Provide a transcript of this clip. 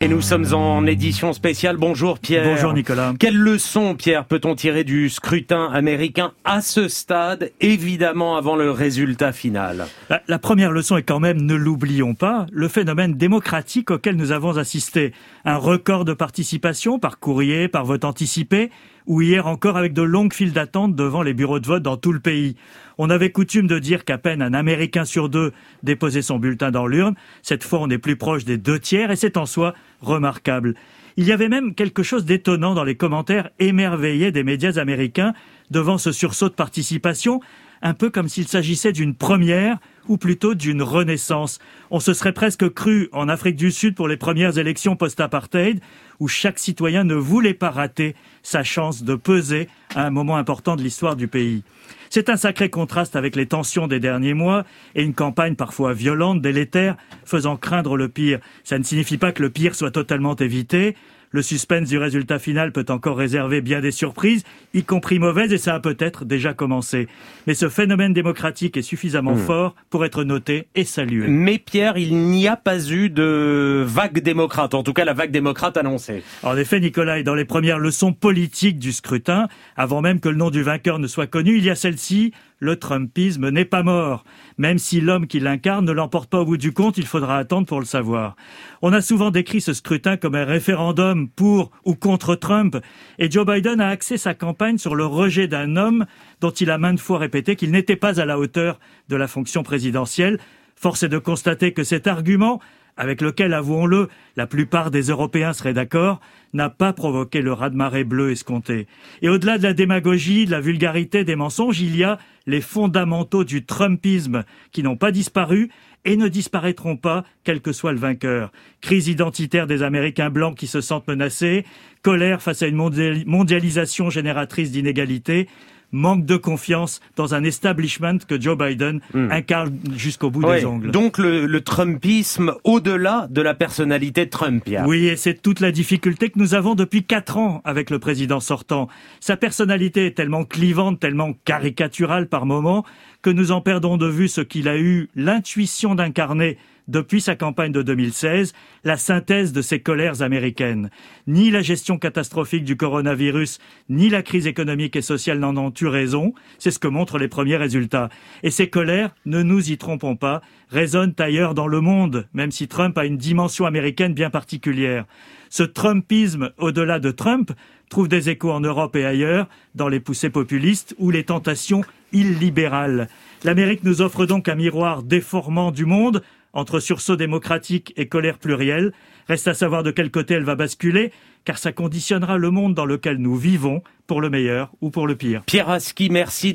Et nous sommes en édition spéciale. Bonjour Pierre. Bonjour Nicolas. Quelle leçon, Pierre, peut-on tirer du scrutin américain à ce stade, évidemment avant le résultat final? La première leçon est quand même, ne l'oublions pas, le phénomène démocratique auquel nous avons assisté. Un record de participation par courrier, par vote anticipé, ou hier encore avec de longues files d'attente devant les bureaux de vote dans tout le pays. On avait coutume de dire qu'à peine un Américain sur deux déposait son bulletin dans l'urne. Cette fois, on est plus proche des 2/3 et c'est en soi remarquable. Il y avait même quelque chose d'étonnant dans les commentaires émerveillés des médias américains devant ce sursaut de participation, un peu comme s'il s'agissait d'une première ou plutôt d'une renaissance. On se serait presque cru en Afrique du Sud pour les premières élections post-apartheid, où chaque citoyen ne voulait pas rater sa chance de peser à un moment important de l'histoire du pays. C'est un sacré contraste avec les tensions des derniers mois et une campagne parfois violente, délétère, faisant craindre le pire. Ça ne signifie pas que le pire soit totalement évité. Le suspense du résultat final peut encore réserver bien des surprises, y compris mauvaises, et ça a peut-être déjà commencé. Mais ce phénomène démocratique est suffisamment fort pour être noté et salué. Mais Pierre, il n'y a pas eu de vague démocrate, en tout cas la vague démocrate annoncée. En effet, Nicolas, est dans les premières leçons politiques du scrutin, avant même que le nom du vainqueur ne soit connu, il y a celle-ci: le Trumpisme n'est pas mort. Même si l'homme qui l'incarne ne l'emporte pas au bout du compte, il faudra attendre pour le savoir. On a souvent décrit ce scrutin comme un référendum pour ou contre Trump, et Joe Biden a axé sa campagne sur le rejet d'un homme dont il a maintes fois répété qu'il n'était pas à la hauteur de la fonction présidentielle. Force est de constater que cet argument, avec lequel, avouons-le, la plupart des Européens seraient d'accord, n'a pas provoqué le raz-de-marée bleu escompté. Et au-delà de la démagogie, de la vulgarité, des mensonges, il y a les fondamentaux du Trumpisme qui n'ont pas disparu et ne disparaîtront pas, quel que soit le vainqueur. Crise identitaire des Américains blancs qui se sentent menacés, colère face à une mondialisation génératrice d'inégalités, manque de confiance dans un establishment que Joe Biden incarne jusqu'au bout des ongles. Donc le Trumpisme au-delà de la personnalité de Trump, Pierre. Oui, et c'est toute la difficulté que nous avons depuis 4 ans avec le président sortant. Sa personnalité est tellement clivante, tellement caricaturale par moments, que nous en perdons de vue ce qu'il a eu l'intuition d'incarner depuis sa campagne de 2016, la synthèse de ces colères américaines. Ni la gestion catastrophique du coronavirus, ni la crise économique et sociale n'en ont eu raison. C'est ce que montrent les premiers résultats. Et ces colères, ne nous y trompons pas, résonnent ailleurs dans le monde, même si Trump a une dimension américaine bien particulière. Ce Trumpisme, au-delà de Trump, trouve des échos en Europe et ailleurs, dans les poussées populistes ou les tentations illibérales. L'Amérique nous offre donc un miroir déformant du monde, entre sursaut démocratique et colère plurielle. Reste à savoir de quel côté elle va basculer, car ça conditionnera le monde dans lequel nous vivons, pour le meilleur ou pour le pire. Pierre Aski, merci.